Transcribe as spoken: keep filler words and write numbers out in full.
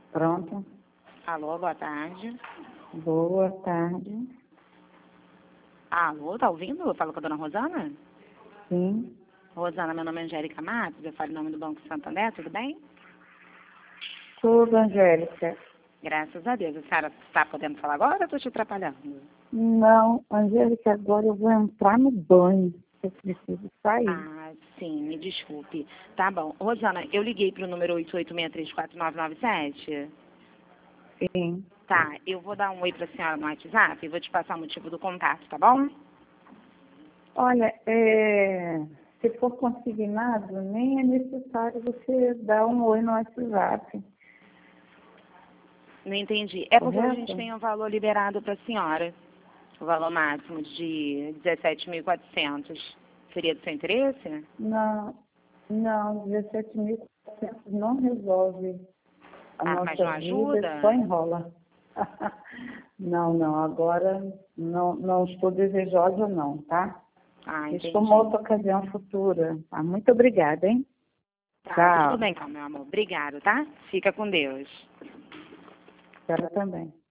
Pronto. Alô, boa tarde. Boa tarde. Alô, tá ouvindo? Eu falo com a dona Rosana? Sim. Rosana, meu nome é Angélica Matos, eu falo em nome do Banco Santander, tudo bem? Tudo, Angélica. Graças a Deus. A senhora está podendo falar agora ou estou te atrapalhando? Não, Angélica, agora eu vou entrar no banho. Eu preciso sair. Ah, sim, me desculpe. Tá bom. Rosana, eu liguei para o número oito oito seis três quatro nove nove sete. Sim. Tá, eu vou dar um oi para a senhora no WhatsApp e vou te passar o motivo do contato, tá bom? Olha, é, se for consignado, nem é necessário você dar um oi no WhatsApp. Não entendi. É porque a Correto? gente tem um valor liberado para a senhora. O valor máximo de dezessete mil e quatrocentos. Seria do seu interesse? Não, não, dezessete mil e quatrocentos não resolve a Ah, mas não nossa vida, ajuda? só enrola. Não, não, agora não, não estou desejosa não, tá? Ah, Isso entendi. foi uma outra ocasião futura. Ah, muito obrigada, hein? Tá, Tchau. tudo bem então, meu amor. Obrigado, tá? Fica com Deus. Quero também.